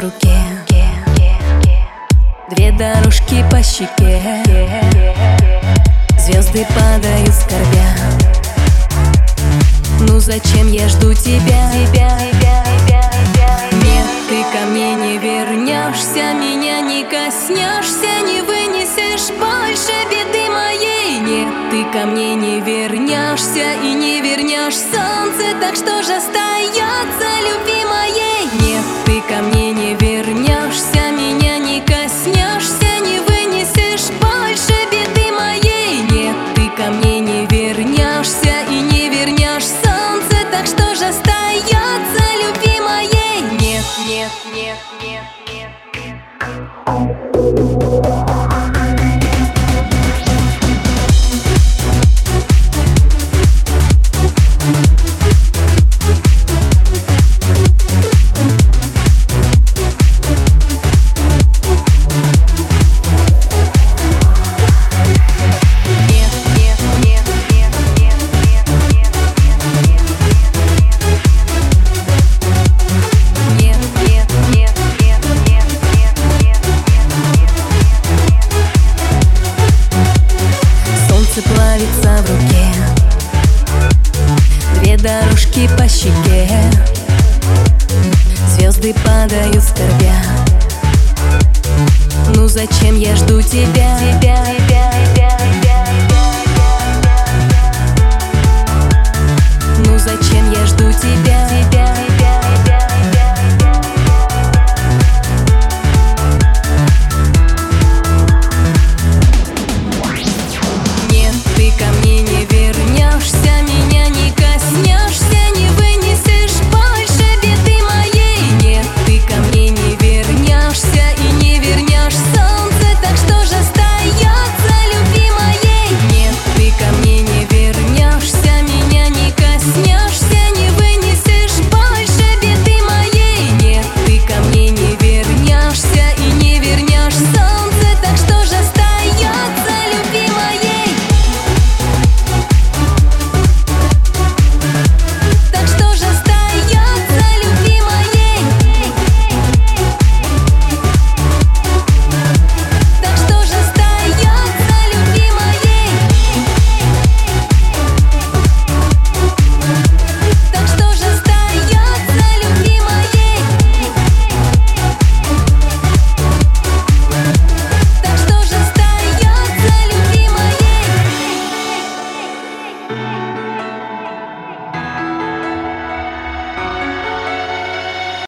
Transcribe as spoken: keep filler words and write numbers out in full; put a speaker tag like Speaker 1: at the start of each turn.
Speaker 1: руке, две дорожки по щеке, звезды падают скорбя. Ну зачем я жду тебя? Нет, ты ко мне не вернешься, меня не коснешься, не вынесешь больше беды моей. Нет, ты ко мне не вернешься и не вернешь солнце, так что же остается любви моей? Нет, ты ко мне не вернешься, меня не коснешься, не вынесешь больше беды моей. Нет, ты ко мне не вернешься и не вернешь солнце, так что же остается любви моей? Нет, нет, нет, нет, нет, нет. Плавится в руке, две дорожки по щеке, звезды падают скорбя. Ну зачем я жду тебя? Ну зачем я жду тебя?